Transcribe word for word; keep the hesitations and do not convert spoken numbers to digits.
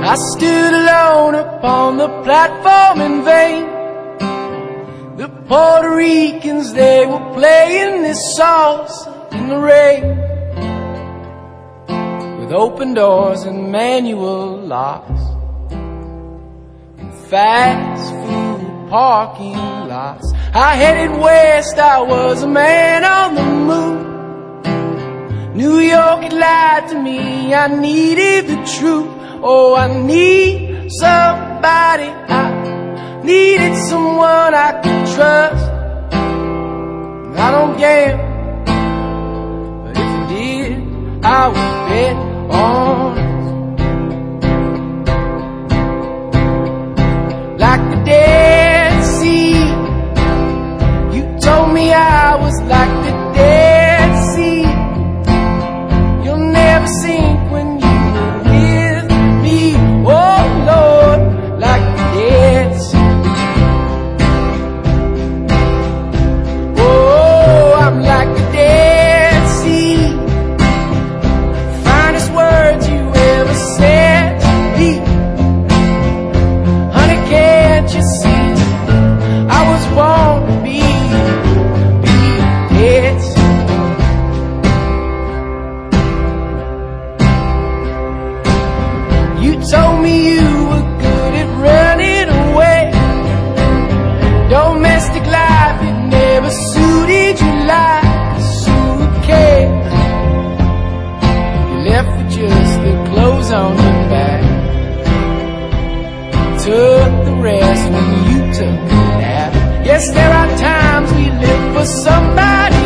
I stood alone upon the platform in vain. The Puerto Ricans, they were playing this salsa in the rain, with open doors and manual locks, and fast food parking lots. I headed west, I was a man on the move. New York had lied to me, I needed the truth. Oh, I need somebody, I needed someone I could trust. I don't gamble, but if I did, I would bet on it. Like the Dead Sea, you told me I was like the Dead Sea. You'll never sink when you were with me. Oh Lord, like the Dead Sea. Oh, I'm like the Dead Sea. Finest words you ever said to me. Honey, can't you see? I was born to be, be Dead Sea. You told me you were good at running away. Domestic life, it never suited you like a suitcase. You left with just the clothes on your back, took the rest when you took a nap. Yes, there are times we live for somebody